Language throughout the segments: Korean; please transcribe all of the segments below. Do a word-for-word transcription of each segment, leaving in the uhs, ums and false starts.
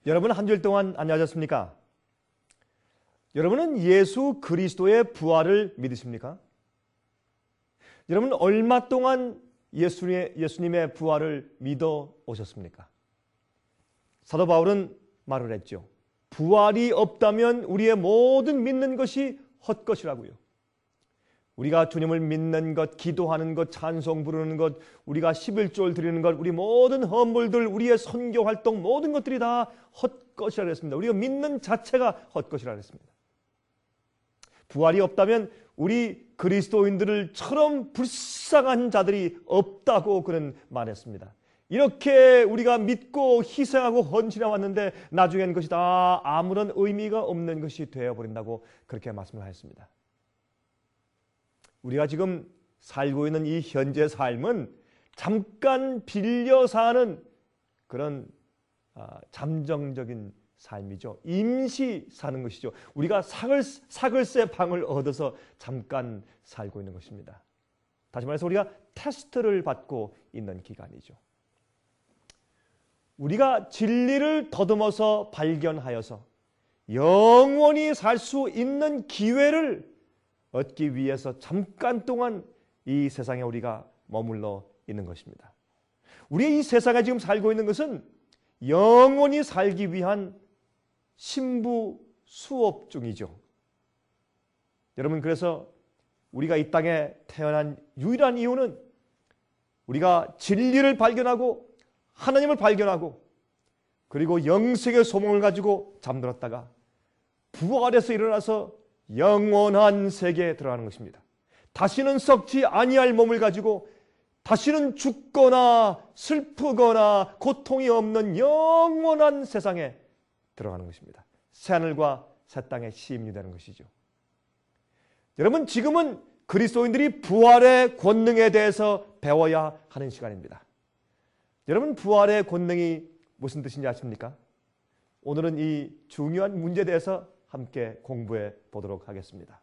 여러분 한 주일 동안 안녕하셨습니까? 여러분은 예수 그리스도의 부활을 믿으십니까? 여러분 얼마 동안 예수님의, 예수님의 부활을 믿어 오셨습니까? 사도 바울은 말을 했죠. 부활이 없다면 우리의 모든 믿는 것이 헛것이라고요. 우리가 주님을 믿는 것, 기도하는 것, 찬송 부르는 것, 우리가 십일조를 드리는 것, 우리 모든 헌물들, 우리의 선교 활동 모든 것들이 다 헛것이라고 했습니다. 우리가 믿는 자체가 헛것이라고 했습니다. 부활이 없다면 우리 그리스도인들처럼 불쌍한 자들이 없다고 그는 말했습니다. 이렇게 우리가 믿고 희생하고 헌신해 왔는데 나중엔 그것이 다 아무런 의미가 없는 것이 되어버린다고 그렇게 말씀을 하였습니다. 우리가 지금 살고 있는 이 현재 삶은 잠깐 빌려 사는 그런 잠정적인 삶이죠. 임시 사는 것이죠. 우리가 사글, 사글세 방을 얻어서 잠깐 살고 있는 것입니다. 다시 말해서 우리가 테스트를 받고 있는 기간이죠. 우리가 진리를 더듬어서 발견하여서 영원히 살 수 있는 기회를 얻기 위해서 잠깐 동안 이 세상에 우리가 머물러 있는 것입니다. 우리 이 세상에 지금 살고 있는 것은 영원히 살기 위한 신부 수업 중이죠. 여러분 그래서 우리가 이 땅에 태어난 유일한 이유는 우리가 진리를 발견하고 하나님을 발견하고 그리고 영생의 소망을 가지고 잠들었다가 부활해서 일어나서 영원한 세계에 들어가는 것입니다. 다시는 썩지 아니할 몸을 가지고 다시는 죽거나 슬프거나 고통이 없는 영원한 세상에 들어가는 것입니다. 새하늘과 새 땅의 시임이 되는 것이죠. 여러분 지금은 그리스도인들이 부활의 권능에 대해서 배워야 하는 시간입니다. 여러분 부활의 권능이 무슨 뜻인지 아십니까? 오늘은 이 중요한 문제에 대해서 함께 공부해 보도록 하겠습니다.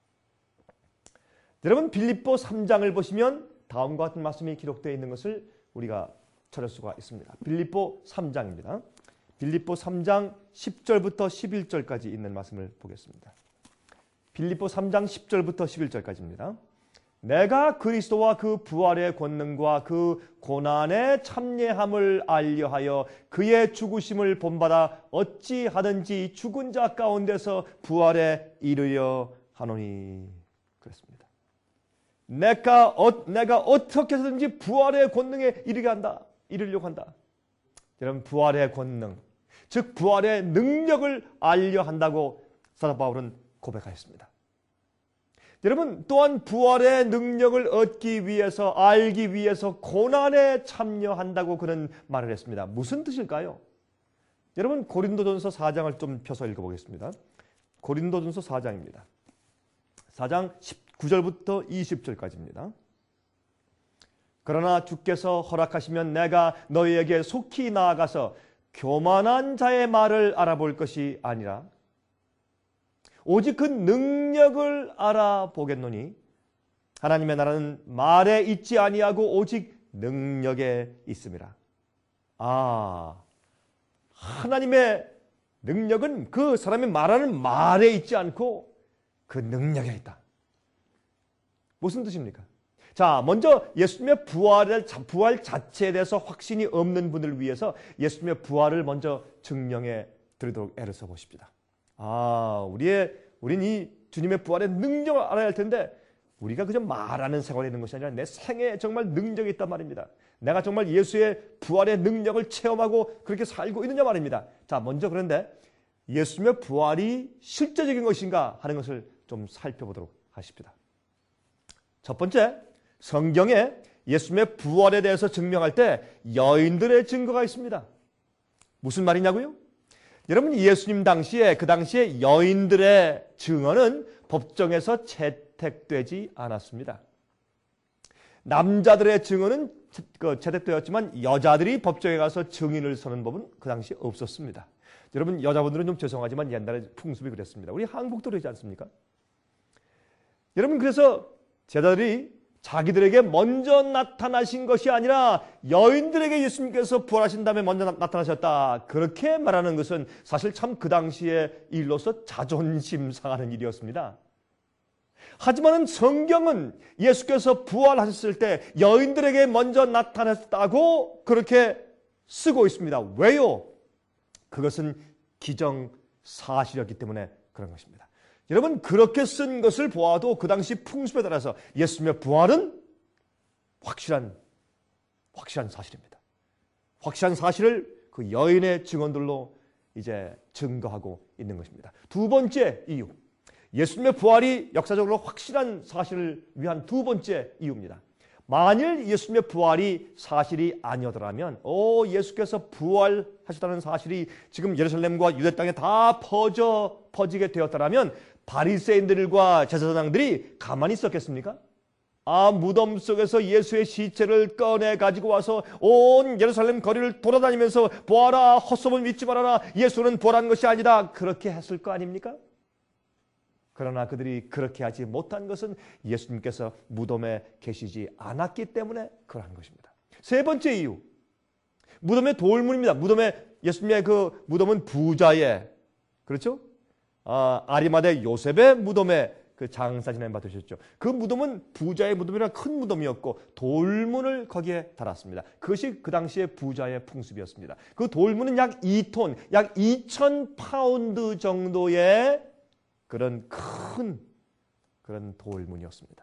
여러분 빌립보 삼 장을 보시면 다음과 같은 말씀이 기록되어 있는 것을 우리가 찾을 수가 있습니다. 빌립보 삼 장입니다. 빌립보 삼 장 십 절부터 십일 절까지 있는 말씀을 보겠습니다. 빌립보 삼 장 십 절부터 십일 절까지입니다. 내가 그리스도와 그 부활의 권능과 그 고난의 참여함을 알려하여 그의 죽으심을 본받아 어찌하든지 죽은 자 가운데서 부활에 이르려 하노니 그랬습니다. 내가, 어, 내가 어떻게 해서든지 부활의 권능에 이르게 한다. 이르려고 한다. 여러분 부활의 권능, 즉 부활의 능력을 알려 한다고 사도 바울은 고백하였습니다. 여러분 또한 부활의 능력을 얻기 위해서 알기 위해서 고난에 참여한다고 그는 말을 했습니다. 무슨 뜻일까요? 여러분 고린도전서 사 장을 좀 펴서 읽어보겠습니다. 고린도전서 사 장입니다. 사 장 십구 절부터 이십 절까지입니다. 그러나 주께서 허락하시면 내가 너희에게 속히 나아가서 교만한 자의 말을 알아볼 것이 아니라 오직 그 능력을 알아보겠노니 하나님의 나라는 말에 있지 아니하고 오직 능력에 있음이라. 아, 하나님의 능력은 그 사람이 말하는 말에 있지 않고 그 능력에 있다. 무슨 뜻입니까? 자, 먼저 예수님의 부활을, 부활 자체에 대해서 확신이 없는 분을 위해서 예수님의 부활을 먼저 증명해 드리도록 애를 써보십시다. 아, 우리의, 우린 이 주님의 부활의 능력을 알아야 할 텐데 우리가 그저 말하는 생활에 있는 것이 아니라 내 생에 정말 능력이 있단 말입니다. 내가 정말 예수의 부활의 능력을 체험하고 그렇게 살고 있느냐 말입니다. 자, 먼저 그런데 예수님의 부활이 실제적인 것인가 하는 것을 좀 살펴보도록 하십시다. 첫 번째, 성경에 예수님의 부활에 대해서 증명할 때 여인들의 증거가 있습니다. 무슨 말이냐고요? 여러분 예수님 당시에 그 당시에 여인들의 증언은 법정에서 채택되지 않았습니다. 남자들의 증언은 채택되었지만 여자들이 법정에 가서 증인을 서는 법은 그 당시에 없었습니다. 여러분 여자분들은 좀 죄송하지만 옛날에 풍습이 그랬습니다. 우리 한국도 그러지 않습니까? 여러분 그래서 제자들이 자기들에게 먼저 나타나신 것이 아니라 여인들에게 예수님께서 부활하신 다음에 먼저 나, 나타나셨다. 그렇게 말하는 것은 사실 참 그 당시의 일로서 자존심 상하는 일이었습니다. 하지만 성경은 예수께서 부활하셨을 때 여인들에게 먼저 나타났다고 그렇게 쓰고 있습니다. 왜요? 그것은 기정사실이었기 때문에 그런 것입니다. 여러분, 그렇게 쓴 것을 보아도 그 당시 풍습에 따라서 예수님의 부활은 확실한 확실한 사실입니다. 확실한 사실을 그 여인의 증언들로 이제 증거하고 있는 것입니다. 두 번째 이유, 예수님의 부활이 역사적으로 확실한 사실을 위한 두 번째 이유입니다. 만일 예수님의 부활이 사실이 아니었더라면 오, 예수께서 부활하셨다는 사실이 지금 예루살렘과 유대 땅에 다 퍼져 퍼지게 되었더라면 바리새인들과 제사장들이 가만히 있었겠습니까? 아, 무덤 속에서 예수의 시체를 꺼내 가지고 와서 온 예루살렘 거리를 돌아다니면서 보아라, 헛소문 믿지 말아라, 예수는 부활한 것이 아니다, 그렇게 했을 거 아닙니까? 그러나 그들이 그렇게 하지 못한 것은 예수님께서 무덤에 계시지 않았기 때문에 그러한 것입니다. 세 번째 이유, 무덤의 돌문입니다. 무덤에, 예수님의 그 무덤은 부자의, 그렇죠? 아, 아리마대 요셉의 무덤에 그 장사 지낸 바 되셨죠. 그 무덤은 부자의 무덤이라 큰 무덤이었고 돌문을 거기에 달았습니다. 그것이 그 당시의 부자의 풍습이었습니다. 그 돌문은 약 이 톤, 약 이천 파운드 정도의 그런 큰 그런 돌문이었습니다.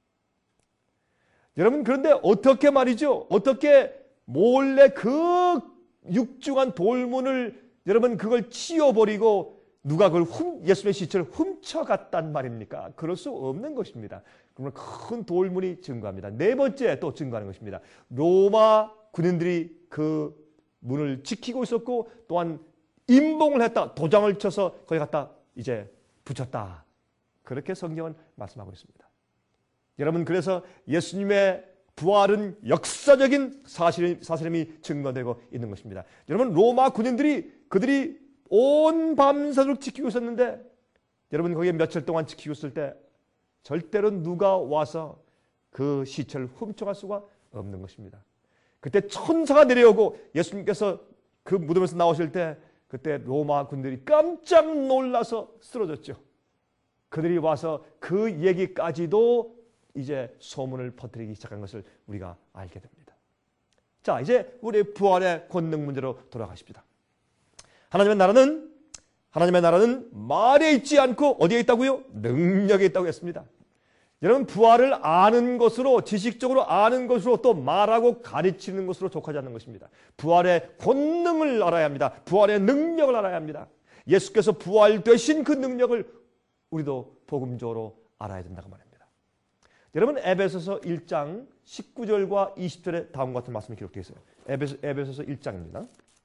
여러분, 그런데 어떻게 말이죠? 어떻게 몰래 그 육중한 돌문을 여러분 그걸 치워버리고 누가 그걸 훔, 예수의 시체를 훔쳐갔단 말입니까? 그럴 수 없는 것입니다. 그러면 큰 돌문이 증거합니다. 네 번째 또 증거하는 것입니다. 로마 군인들이 그 문을 지키고 있었고 또한 임봉을 했다. 도장을 쳐서 거기 갖다 이제 붙였다. 그렇게 성경은 말씀하고 있습니다. 여러분, 그래서 예수님의 부활은 역사적인 사실, 사실임이 증거되고 있는 것입니다. 여러분, 로마 군인들이 그들이 온 밤새도록 지키고 있었는데 여러분 거기에 며칠 동안 지키고 있을 때 절대로 누가 와서 그 시체를 훔쳐갈 수가 없는 것입니다. 그때 천사가 내려오고 예수님께서 그 무덤에서 나오실 때 그때 로마 군들이 깜짝 놀라서 쓰러졌죠. 그들이 와서 그 얘기까지도 이제 소문을 퍼뜨리기 시작한 것을 우리가 알게 됩니다. 자, 이제 우리 부활의 권능 문제로 돌아가십시다. 하나님의 나라는 하나님의 나라는 말에 있지 않고 어디에 있다고요? 능력에 있다고 했습니다. 여러분, 부활을 아는 것으로, 지식적으로 아는 것으로 또 말하고 가르치는 것으로 족하지 않는 것입니다. 부활의 권능을 알아야 합니다. 부활의 능력을 알아야 합니다. 예수께서 부활되신 그 능력을 우리도 복음적으로 알아야 된다고 말합니다. 여러분, 에베소서 일 장 십구 절과 이십 절에 다음과 같은 말씀이 기록되어 있어요. 에베소, 에베소서 일 장입니다.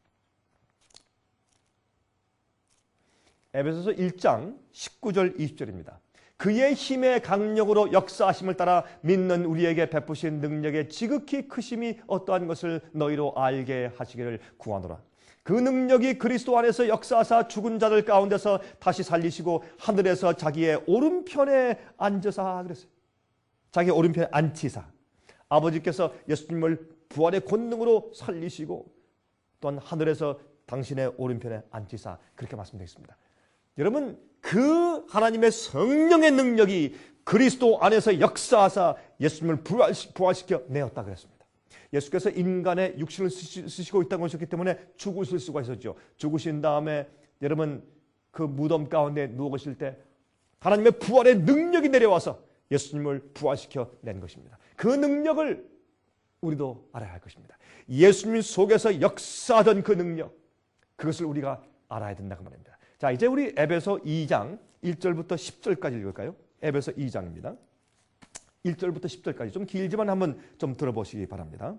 에베소서 일 장 십구 절 이십 절입니다. 그의 힘의 강력으로 역사하심을 따라 믿는 우리에게 베푸신 능력의 지극히 크심이 어떠한 것을 너희로 알게 하시기를 구하노라. 그 능력이 그리스도 안에서 역사하사 죽은 자들 가운데서 다시 살리시고 하늘에서 자기의 오른편에 앉으사 그랬어요. 자기 오른편에 앉히사. 아버지께서 예수님을 부활의 권능으로 살리시고 또한 하늘에서 당신의 오른편에 앉히사 그렇게 말씀되어 있습니다. 여러분, 그 하나님의 성령의 능력이 그리스도 안에서 역사하사 예수님을 부활시켜 내었다 그랬습니다. 예수께서 인간의 육신을 쓰시고 있다고 하셨기 때문에 죽으실 수가 있었죠. 죽으신 다음에 여러분 그 무덤 가운데 누워 계실 때 하나님의 부활의 능력이 내려와서 예수님을 부활시켜 낸 것입니다. 그 능력을 우리도 알아야 할 것입니다. 예수님 속에서 역사하던 그 능력, 그것을 우리가 알아야 된다고 말입니다. 자, 이제 우리 에베소 이 장 일 절부터 십 절까지 읽을까요? 에베소 이 장입니다. 일 절부터 십 절까지 좀 길지만 한번 좀 들어보시기 바랍니다.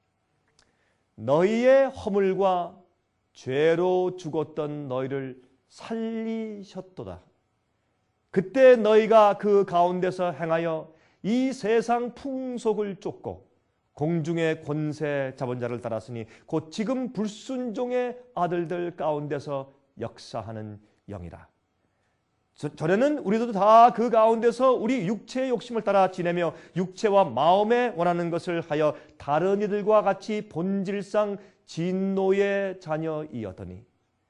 너희의 허물과 죄로 죽었던 너희를 살리셨도다. 그때 너희가 그 가운데서 행하여 이 세상 풍속을 쫓고 공중의 권세 잡은 자를 따랐으니 곧 지금 불순종의 아들들 가운데서 역사하는 영이라. 전에는 우리도 다 그 가운데서 우리 육체의 욕심을 따라 지내며 육체와 마음에 원하는 것을 하여 다른 이들과 같이 본질상 진노의 자녀이었더니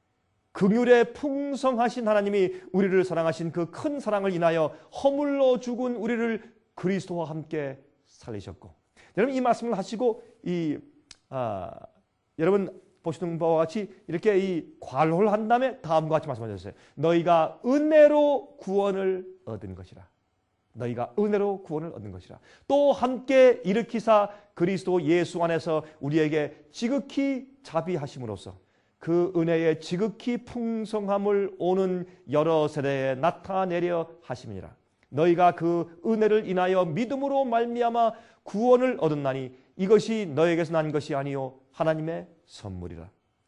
긍휼에 풍성하신 하나님이 우리를 사랑하신 그 큰 사랑을 인하여 허물러 죽은 우리를 그리스도와 함께 살리셨고, 여러분 이 말씀을 하시고 이 아, 여러분 보시는 바와 같이 이렇게 이 관호를 한 다음에 다음과 같이 말씀하셨어요. 너희가 은혜로 구원을 얻은 것이라. 너희가 은혜로 구원을 얻은 것이라. 또 함께 일으키사 그리스도 예수 안에서 우리에게 지극히 자비하심으로써 그 은혜의 지극히 풍성함을 오는 여러 세대에 나타내려 하심이니라. 너희가 그 은혜를 인하여 믿음으로 말미암아 구원을 얻었나니 이것이 너에게서 난 것이 아니요 하나님의 선물이라.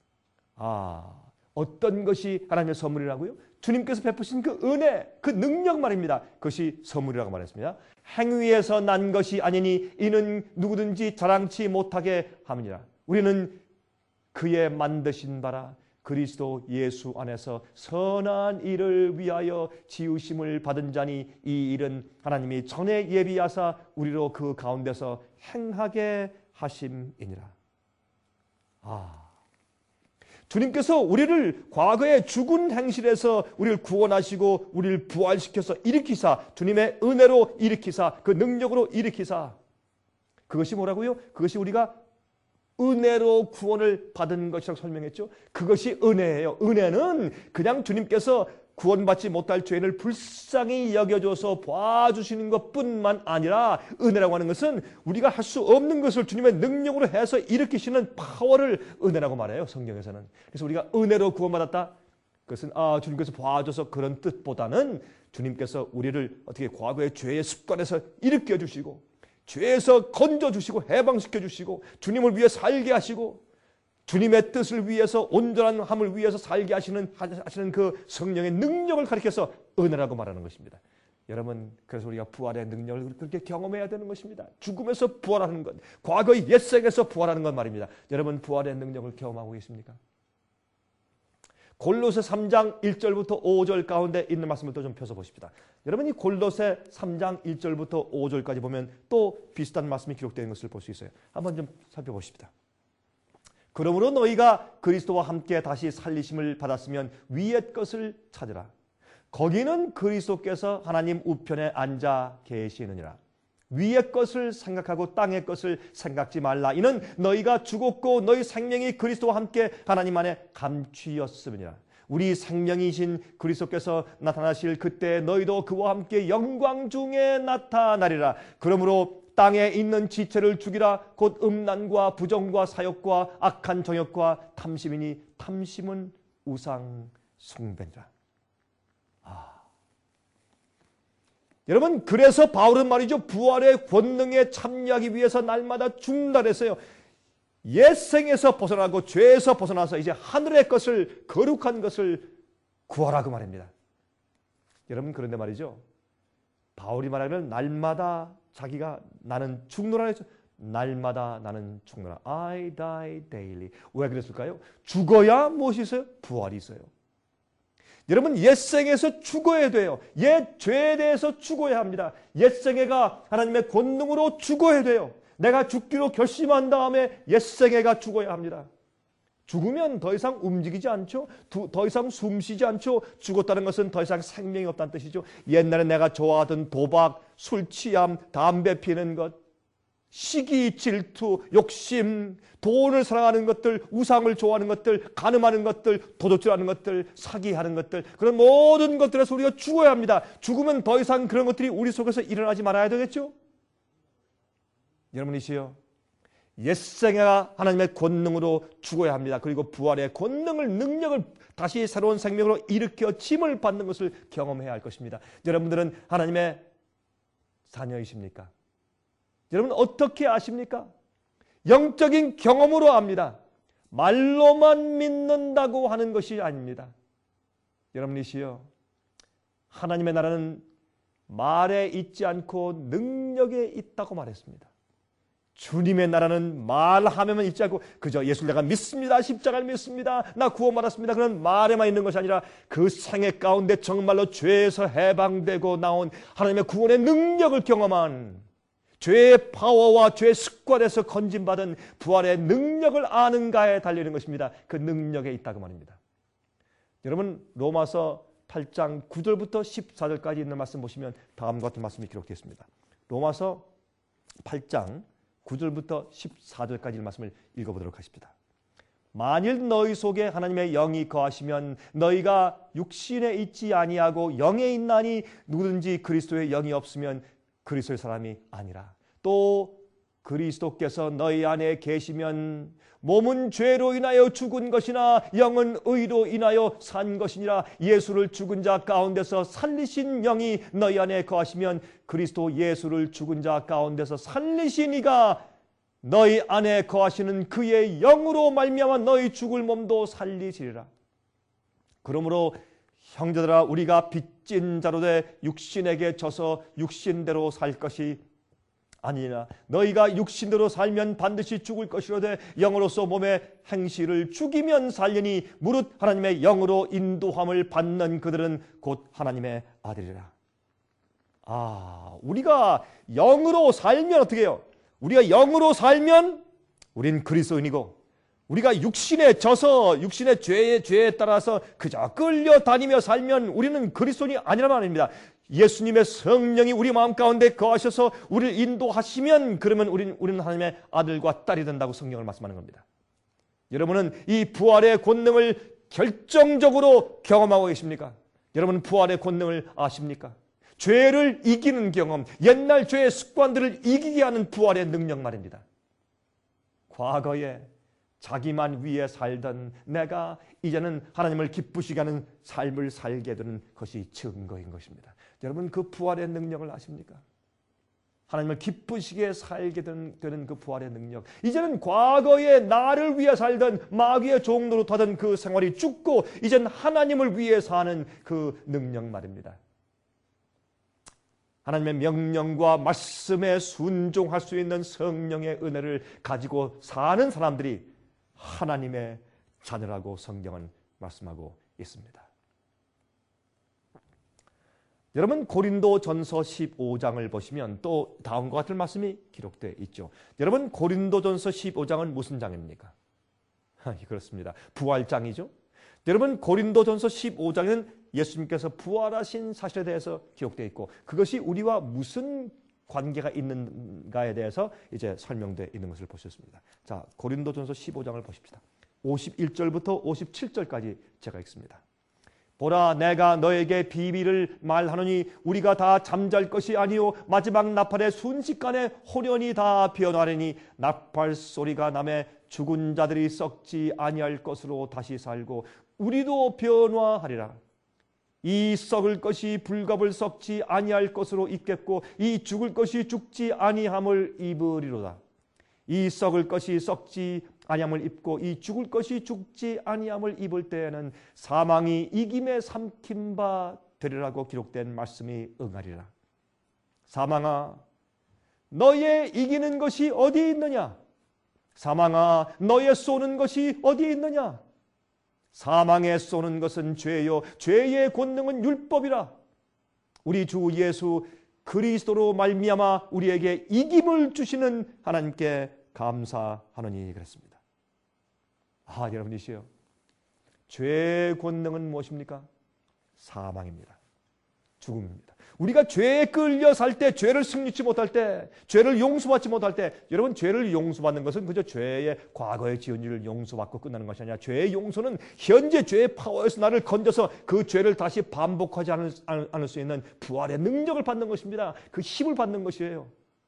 아, 어떤 것이 하나님의 선물이라고요? 주님께서 베푸신 그 은혜, 그 능력 말입니다. 그것이 선물이라고 말했습니다. 행위에서 난 것이 아니니 이는 누구든지 자랑치 못하게 함이니라. 우리는 그의 만드신 바라 그리스도 예수 안에서 선한 일을 위하여 지으심을 받은 자니 이 일은 하나님이 전에 예비하사 우리로 그 가운데서 행하게 하심이니라. 아, 주님께서 우리를 과거의 죽은 행실에서 우리를 구원하시고 우리를 부활시켜서 일으키사, 주님의 은혜로 일으키사, 그 능력으로 일으키사, 그것이 뭐라고요? 그것이 우리가 은혜로 구원을 받은 것이라고 설명했죠. 그것이 은혜예요. 은혜는 그냥 주님께서 구원받지 못할 죄인을 불쌍히 여겨줘서 봐주시는 것뿐만 아니라, 은혜라고 하는 것은 우리가 할 수 없는 것을 주님의 능력으로 해서 일으키시는 파워를 은혜라고 말해요, 성경에서는. 그래서 우리가 은혜로 구원받았다, 그것은 아 주님께서 봐줘서 그런 뜻보다는 주님께서 우리를 어떻게 과거의 죄의 습관에서 일으켜 주시고 죄에서 건져주시고 해방시켜주시고 주님을 위해 살게 하시고 주님의 뜻을 위해서 온전한 함을 위해서 살게 하시는, 하시는 그 성령의 능력을 가리켜서 은혜라고 말하는 것입니다. 여러분, 그래서 우리가 부활의 능력을 그렇게 경험해야 되는 것입니다. 죽음에서 부활하는 것, 과거의 옛생에서 부활하는 것 말입니다. 여러분 부활의 능력을 경험하고 계십니까? 골로새 삼 장 일 절부터 오 절 가운데 있는 말씀을 또 좀 펴서 보십시다. 여러분 이 골로새 삼 장 일 절부터 오 절까지 보면 또 비슷한 말씀이 기록되어 있는 것을 볼 수 있어요. 한번 좀 살펴보십시다. 그러므로 너희가 그리스도와 함께 다시 살리심을 받았으면 위의 것을 찾으라. 거기는 그리스도께서 하나님 우편에 앉아 계시느니라. 위의 것을 생각하고 땅의 것을 생각지 말라. 이는 너희가 죽었고 너희 생명이 그리스도와 함께 하나님 안에 감추었음이니라. 우리 생명이신 그리스도께서 나타나실 그때 너희도 그와 함께 영광 중에 나타나리라. 그러므로 땅에 있는 지체를 죽이라. 곧 음란과 부정과 사욕과 악한 정욕과 탐심이니 탐심은 우상 숭배니라. 아, 여러분, 그래서 바울은 말이죠, 부활의 권능에 참여하기 위해서 날마다 죽는다 그랬어요. 옛생에서 벗어나고 죄에서 벗어나서 이제 하늘의 것을, 거룩한 것을 구하라고 말입니다. 여러분, 그런데 말이죠, 바울이 말하면 날마다 자기가 나는 죽노라 했죠. 날마다 나는 죽노라. I die daily. 왜 그랬을까요? 죽어야 무엇이 있어요? 부활이 있어요. 여러분, 옛생에서 죽어야 돼요. 옛 죄에 대해서 죽어야 합니다. 옛생애가 하나님의 권능으로 죽어야 돼요. 내가 죽기로 결심한 다음에 옛생애가 죽어야 합니다. 죽으면 더 이상 움직이지 않죠. 두, 더 이상 숨쉬지 않죠. 죽었다는 것은 더 이상 생명이 없다는 뜻이죠. 옛날에 내가 좋아하던 도박, 술 취함, 담배 피는 것, 시기, 질투, 욕심, 돈을 사랑하는 것들, 우상을 좋아하는 것들, 간음하는 것들, 도둑질하는 것들, 사기하는 것들, 그런 모든 것들에서 우리가 죽어야 합니다. 죽으면 더 이상 그런 것들이 우리 속에서 일어나지 말아야 되겠죠? 여러분이시여, 옛생애가 하나님의 권능으로 죽어야 합니다. 그리고 부활의 권능을, 능력을 다시 새로운 생명으로 일으켜 짐을 받는 것을 경험해야 할 것입니다. 여러분들은 하나님의 자녀이십니까? 여러분 어떻게 아십니까? 영적인 경험으로 압니다. 말로만 믿는다고 하는 것이 아닙니다. 여러분이시여, 하나님의 나라는 말에 있지 않고 능력에 있다고 말했습니다. 주님의 나라는 말하면 있지 않고 그저 예수를 내가 믿습니다, 십자가를 믿습니다, 나 구원받았습니다, 그런 말에만 있는 것이 아니라 그 생애 가운데 정말로 죄에서 해방되고 나온 하나님의 구원의 능력을 경험한, 죄의 파워와 죄의 습관에서 건진받은 부활의 능력을 아는가에 달리는 것입니다. 그 능력에 있다고 말입니다. 여러분, 로마서 팔 장 구 절부터 십사 절까지 있는 말씀 보시면 다음과 같은 말씀이 기록되어 있습니다. 로마서 팔 장 구 절부터 십사 절까지 있는 말씀을 읽어보도록 하십니다. 만일 너희 속에 하나님의 영이 거하시면 너희가 육신에 있지 아니하고 영에 있나니 누구든지 그리스도의 영이 없으면 그리스도의 사람이 아니라. 또 그리스도께서 너희 안에 계시면 몸은 죄로 인하여 죽은 것이나 영은 의로 인하여 산 것이니라. 예수를 죽은 자 가운데서 살리신 영이 너희 안에 거하시면 그리스도 예수를 죽은 자 가운데서 살리신 이가 너희 안에 거하시는 그의 영으로 말미암아 너희 죽을 몸도 살리시리라. 그러므로 형제들아, 우리가 빚진 자로 돼 육신에게 져서 육신대로 살 것이 아니라 너희가 육신대로 살면 반드시 죽을 것이로되 영으로서 몸의 행실을 죽이면 살리니 무릇 하나님의 영으로 인도함을 받는 그들은 곧 하나님의 아들이라. 아, 우리가 영으로 살면 어떻게 해요? 우리가 영으로 살면 우린 그리스도인이고, 우리가 육신에 져서 육신의 죄에 죄에 따라서 그저 끌려다니며 살면 우리는 그리스도인이 아니란 말입니다. 예수님의 성령이 우리 마음 가운데 거하셔서 우리를 인도하시면 그러면 우리는, 우리는 하나님의 아들과 딸이 된다고 성경을 말씀하는 겁니다. 여러분은 이 부활의 권능을 결정적으로 경험하고 계십니까? 여러분은 부활의 권능을 아십니까? 죄를 이기는 경험, 옛날 죄의 습관들을 이기게 하는 부활의 능력 말입니다. 과거에 자기만 위해 살던 내가 이제는 하나님을 기쁘시게 하는 삶을 살게 되는 것이 증거인 것입니다. 여러분, 그 부활의 능력을 아십니까? 하나님을 기쁘시게 살게 되는 그 부활의 능력. 이제는 과거에 나를 위해 살던 마귀의 종로로 타던 그 생활이 죽고 이제는 하나님을 위해 사는 그 능력 말입니다. 하나님의 명령과 말씀에 순종할 수 있는 성령의 은혜를 가지고 사는 사람들이 하나님의 자녀라고 성경은 말씀하고 있습니다. 여러분, 고린도전서 십오 장을 보시면 또 다음과 같은 말씀이 기록되어 있죠. 여러분, 고린도전서 십오 장은 무슨 장입니까? 그렇습니다. 부활장이죠. 여러분, 고린도전서 십오 장에는 예수님께서 부활하신 사실에 대해서 기록되어 있고 그것이 우리와 무슨 관계가 있는가에 대해서 이제 설명되어 있는 것을 보셨습니다. 자, 고린도전서 십오 장을 보십시다. 오십일 절부터 오십칠 절까지 제가 읽습니다. 보라, 내가 너에게 비밀을 말하노니 우리가 다 잠잘 것이 아니요 마지막 나팔의 순식간에 호련히 다 변화하리니 나팔 소리가 나매 죽은 자들이 썩지 아니할 것으로 다시 살고 우리도 변화하리라. 이 썩을 것이 불갑을 썩지 아니할 것으로 입겠고 이 죽을 것이 죽지 아니함을 입으리로다. 이 썩을 것이 썩지 아니함을 입고 이 죽을 것이 죽지 아니함을 입을 때에는 사망이 이김에 삼킨 바 되리라고 기록된 말씀이 응하리라. 사망아, 너의 이기는 것이 어디 있느냐? 사망아, 너의 쏘는 것이 어디 있느냐? 사망에 쏘는 것은 죄요 죄의 권능은 율법이라. 우리 주 예수 그리스도로 말미암아 우리에게 이김을 주시는 하나님께 감사하노니 그랬습니다. 아, 여러분이시여, 죄의 권능은 무엇입니까? 사망입니다. 죽음입니다. 우리가 죄에 끌려 살 때, 죄를 승리치 못할 때, 죄를 용서받지 못할 때, 여러분, 죄를 용서받는 것은 그저 죄의 과거의 지은 일을 용서받고 끝나는 것이 아니라 죄의 용서는 현재 죄의 파워에서 나를 건져서 그 죄를 다시 반복하지 않을, 않을 수 있는 부활의 능력을 받는 것입니다. 그 힘을 받는 것이에요.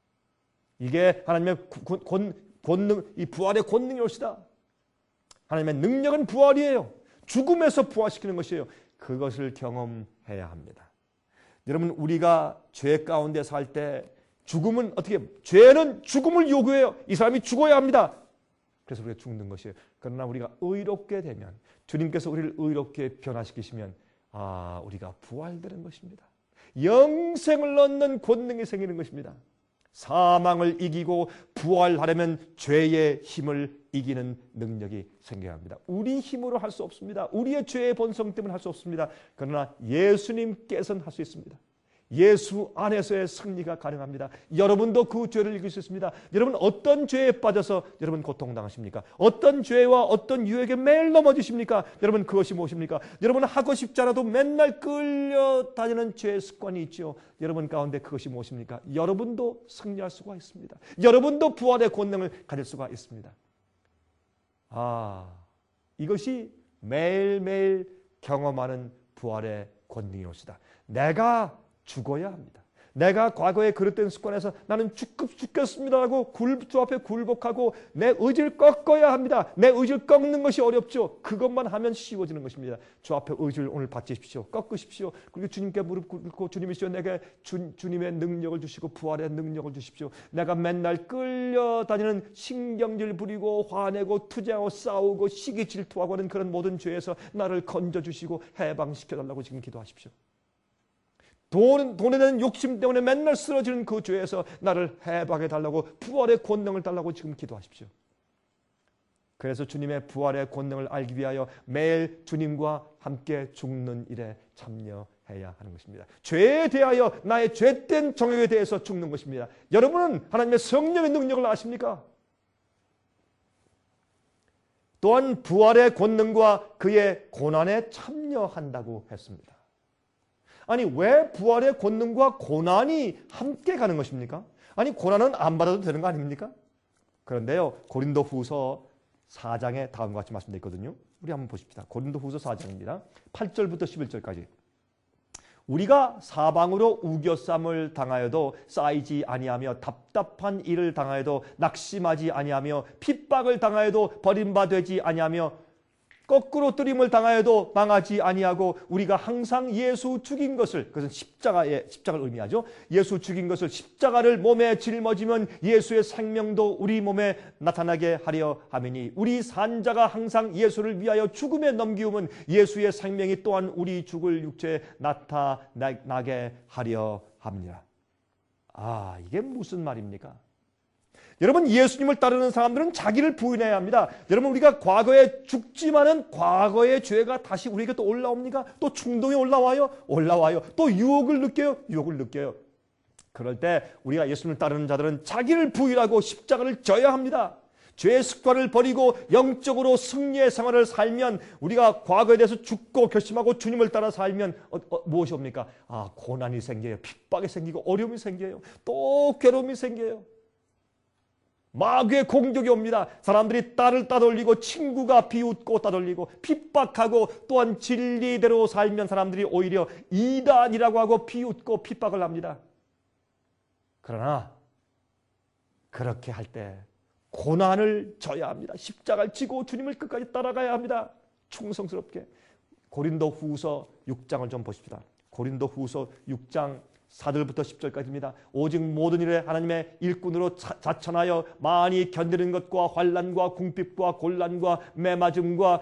이게 하나님의 권, 권능, 이 부활의 권능이 옳시다. 하나님의 능력은 부활이에요. 죽음에서 부활시키는 것이에요. 그것을 경험해야 합니다. 여러분, 우리가 죄 가운데 살 때 죽음은 어떻게, 죄는 죽음을 요구해요. 이 사람이 죽어야 합니다. 그래서 우리가 죽는 것이에요. 그러나 우리가 의롭게 되면, 주님께서 우리를 의롭게 변화시키시면 아, 우리가 부활되는 것입니다. 영생을 얻는 권능이 생기는 것입니다. 사망을 이기고 부활하려면 죄의 힘을 이기는 능력이 생겨야 합니다. 우리 힘으로 할 수 없습니다. 우리의 죄의 본성 때문에 할 수 없습니다. 그러나 예수님께서는 할 수 있습니다. 예수 안에서의 승리가 가능합니다. 여러분도 그 죄를 이길 수 있습니다. 여러분 어떤 죄에 빠져서 여러분 고통당하십니까? 어떤 죄와 어떤 유혹에 매일 넘어지십니까? 여러분 그것이 무엇입니까? 여러분 하고 싶지 않아도 맨날 끌려다니는 죄의 습관이 있죠. 여러분 가운데 그것이 무엇입니까? 여러분도 승리할 수가 있습니다. 여러분도 부활의 권능을 가질 수가 있습니다. 아, 이것이 매일매일 경험하는 부활의 권능이옵시다. 내가 죽어야 합니다. 내가 과거에 그릇된 습관에서 나는 죽, 죽겠습니다라고 굴, 주 앞에 굴복하고 내 의지를 꺾어야 합니다. 내 의지를 꺾는 것이 어렵죠. 그것만 하면 쉬워지는 것입니다. 주 앞에 의지를 오늘 바치십시오. 꺾으십시오. 그리고 주님께 무릎 꿇고 주님이시여 내게 주, 주님의 능력을 주시고 부활의 능력을 주십시오. 내가 맨날 끌려다니는 신경질 부리고 화내고 투쟁하고 싸우고 시기 질투하고 하는 그런 모든 죄에서 나를 건져주시고 해방시켜달라고 지금 기도하십시오. 돈, 돈에 대한 욕심 때문에 맨날 쓰러지는 그 죄에서 나를 해방해 달라고 부활의 권능을 달라고 지금 기도하십시오. 그래서 주님의 부활의 권능을 알기 위하여 매일 주님과 함께 죽는 일에 참여해야 하는 것입니다. 죄에 대하여 나의 죄된 정욕에 대해서 죽는 것입니다. 여러분은 하나님의 성령의 능력을 아십니까? 또한 부활의 권능과 그의 고난에 참여한다고 했습니다. 아니 왜 부활의 권능과 고난이 함께 가는 것입니까? 아니 고난은 안 받아도 되는 거 아닙니까? 그런데요 고린도후서 사 장에 다음과 같이 말씀되어 있거든요. 우리 한번 보십시다. 고린도후서 사 장입니다. 팔 절부터 십일 절까지. 우리가 사방으로 우겨쌈을 당하여도 쌓이지 아니하며 답답한 일을 당하여도 낙심하지 아니하며 핍박을 당하여도 버림받지 아니하며 거꾸로 뜨림을 당하여도 망하지 아니하고 우리가 항상 예수 죽인 것을, 그것은 십자가의 십자가를 의미하죠. 예수 죽인 것을 십자가를 몸에 짊어지면 예수의 생명도 우리 몸에 나타나게 하려 하매니 우리 산자가 항상 예수를 위하여 죽음에 넘기우면 예수의 생명이 또한 우리 죽을 육체에 나타나게 하려 합니다. 아, 이게 무슨 말입니까? 여러분 예수님을 따르는 사람들은 자기를 부인해야 합니다. 여러분 우리가 과거에 죽지만은 과거의 죄가 다시 우리에게 또 올라옵니까? 또 충동이 올라와요? 올라와요. 또 유혹을 느껴요? 유혹을 느껴요. 그럴 때 우리가 예수님을 따르는 자들은 자기를 부인하고 십자가를 져야 합니다. 죄의 습관을 버리고 영적으로 승리의 생활을 살면 우리가 과거에 대해서 죽고 결심하고 주님을 따라 살면 어, 어, 무엇이 옵니까? 아, 고난이 생겨요. 핍박이 생기고 어려움이 생겨요. 또 괴로움이 생겨요. 마귀의 공격이 옵니다. 사람들이 딸을 따돌리고 친구가 비웃고 따돌리고 핍박하고 또한 진리대로 살면 사람들이 오히려 이단이라고 하고 비웃고 핍박을 합니다. 그러나 그렇게 할 때 고난을 져야 합니다. 십자가를 지고 주님을 끝까지 따라가야 합니다. 충성스럽게. 고린도후서 육 장을 좀 보십시다. 고린도후서 육 장 사 절부터 십 절까지입니다. 오직 모든 일에 하나님의 일꾼으로 자천하여 많이 견디는 것과 환난과 궁핍과 곤란과 매맞음과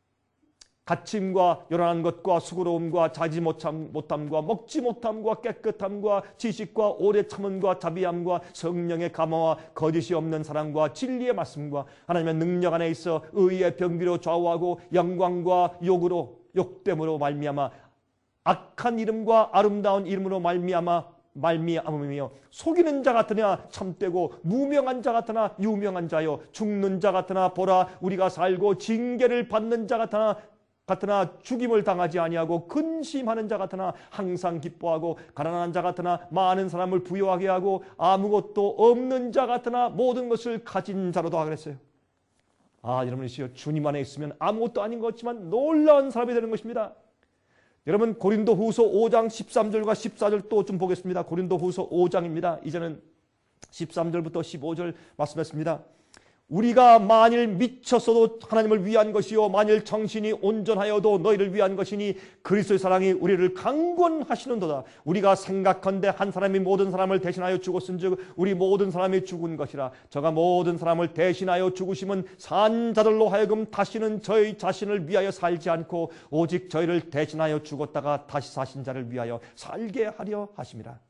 갇힘과 요란한 것과 수고로움과 자지 못함, 못함과 먹지 못함과 깨끗함과 지식과 오래 참음과 자비함과 성령의 감화와 거짓이 없는 사랑과 진리의 말씀과 하나님의 능력 안에 있어 의의 병기로 좌우하고 영광과 욕으로 욕됨으로 말미암아 악한 이름과 아름다운 이름으로 말미암아 말미암으며 속이는 자 같으나 참되고 무명한 자 같으나 유명한 자요 죽는 자 같으나 보라 우리가 살고 징계를 받는 자 같으나 같으나 죽임을 당하지 아니하고 근심하는 자 같으나 항상 기뻐하고 가난한 자 같으나 많은 사람을 부유하게 하고 아무것도 없는 자 같으나 모든 것을 가진 자로도 하라 그랬어요. 아 여러분이시여 주님 안에 있으면 아무것도 아닌 것 같지만 놀라운 사람이 되는 것입니다. 여러분 고린도후서 오 장 십삼 절과 십사 절 또 좀 보겠습니다. 고린도후서 오 장입니다. 이제는 십삼 절부터 십오 절 말씀했습니다. 우리가 만일 미쳤어도 하나님을 위한 것이요 만일 정신이 온전하여도 너희를 위한 것이니 그리스도의 사랑이 우리를 강권하시는도다. 우리가 생각컨대 한 사람이 모든 사람을 대신하여 죽었은즉 우리 모든 사람이 죽은 것이라. 저가 모든 사람을 대신하여 죽으심은 산 자들로 하여금 다시는 저희 자신을 위하여 살지 않고 오직 저희를 대신하여 죽었다가 다시 사신 자를 위하여 살게 하려 하심이라.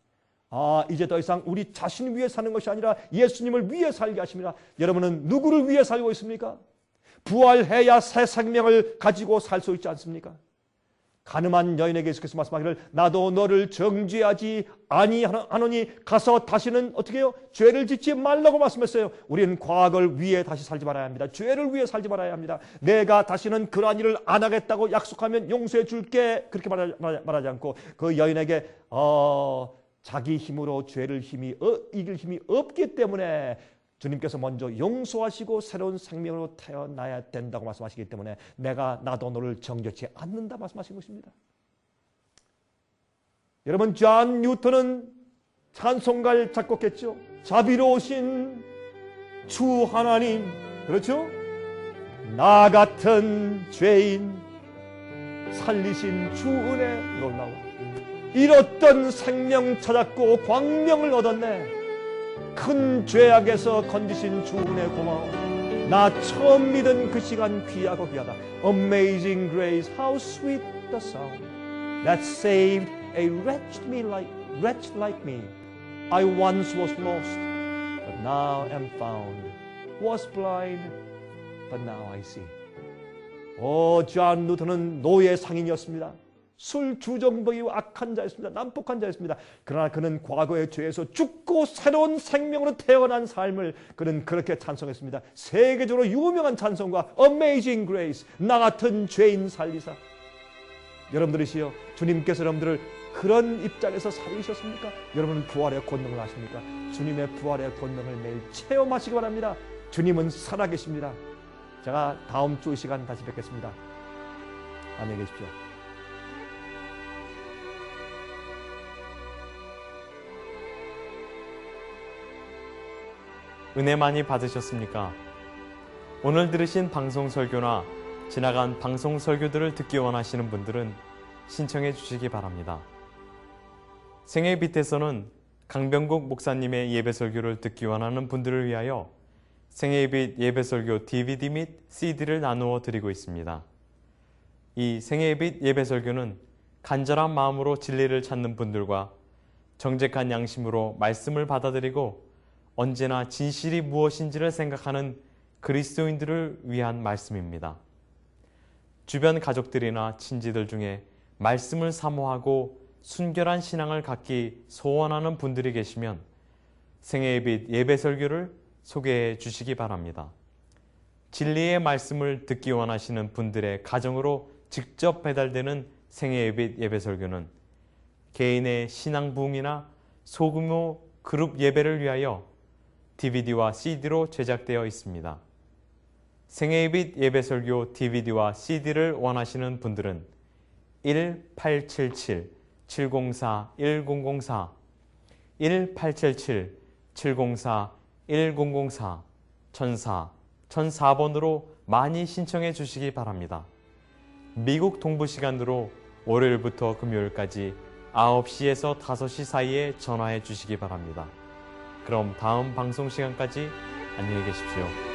아, 이제 더 이상 우리 자신을 위해 사는 것이 아니라 예수님을 위해 살게 하십니다. 여러분은 누구를 위해 살고 있습니까? 부활해야 새 생명을 가지고 살 수 있지 않습니까? 가늠한 여인에게 예수께서 말씀하기를 나도 너를 정죄하지 아니하노니 가서 다시는 어떻게 해요? 죄를 짓지 말라고 말씀했어요. 우리는 과거를 위해 다시 살지 말아야 합니다. 죄를 위해 살지 말아야 합니다. 내가 다시는 그러한 일을 안 하겠다고 약속하면 용서해 줄게. 그렇게 말하지, 말하지 않고 그 여인에게 어, 자기 힘으로 죄를 힘이 어, 이길 힘이 없기 때문에 주님께서 먼저 용서하시고 새로운 생명으로 태어나야 된다고 말씀하시기 때문에 내가 나도 너를 정죄치 않는다 말씀하신 것입니다. 여러분, 존 뉴턴은 찬송가를 작곡했죠. 자비로우신 주 하나님, 그렇죠? 나 같은 죄인 살리신 주 은혜 놀라워. 잃었던 생명 찾았고 광명을 얻었네. 큰 죄악에서 건지신 주 은혜 고마워. 나 처음 믿은 그 시간 귀하고 귀하다. Amazing grace, how sweet the sound that saved a wretch me like, wretch like me. I once was lost, but now am found. Was blind, but now I see. 오, 존 루터는 노예 상인이었습니다. 술 주정뱅이와 악한 자였습니다. 난폭한 자였습니다. 그러나 그는 과거의 죄에서 죽고 새로운 생명으로 태어난 삶을 그는 그렇게 찬송했습니다. 세계적으로 유명한 찬송가 Amazing Grace, 나 같은 죄인 살리사. 여러분들이시여, 주님께서 여러분들을 그런 입장에서 살리셨습니까? 여러분은 부활의 권능을 아십니까? 주님의 부활의 권능을 매일 체험하시기 바랍니다. 주님은 살아계십니다. 제가 다음 주 이 시간 다시 뵙겠습니다. 안녕히 계십시오. 은혜 많이 받으셨습니까? 오늘 들으신 방송 설교나 지나간 방송 설교들을 듣기 원하시는 분들은 신청해 주시기 바랍니다. 생애 빛에서는 강병국 목사님의 예배 설교를 듣기 원하는 분들을 위하여 생애의 빛 예배 설교 디비디 및 씨디를 나누어 드리고 있습니다. 이 생애의 빛 예배 설교는 간절한 마음으로 진리를 찾는 분들과 정직한 양심으로 말씀을 받아들이고 언제나 진실이 무엇인지를 생각하는 그리스도인들을 위한 말씀입니다. 주변 가족들이나 친지들 중에 말씀을 사모하고 순결한 신앙을 갖기 소원하는 분들이 계시면 생애의 빛 예배 설교를 소개해 주시기 바랍니다. 진리의 말씀을 듣기 원하시는 분들의 가정으로 직접 배달되는 생애의 빛 예배 설교는 개인의 신앙 부흥이나 소규모 그룹 예배를 위하여 디비디와 씨디로 제작되어 있습니다. 생애의 빛 예배 설교 디비디와 씨디를 원하시는 분들은 일팔칠칠 칠공사 일공공사 일팔칠칠 칠공사 일공공사 천사 천사 번으로 많이 신청해 주시기 바랍니다. 미국 동부 시간으로 월요일부터 금요일까지 아홉 시에서 다섯 시 사이에 전화해 주시기 바랍니다. 그럼 다음 방송 시간까지 안녕히 계십시오.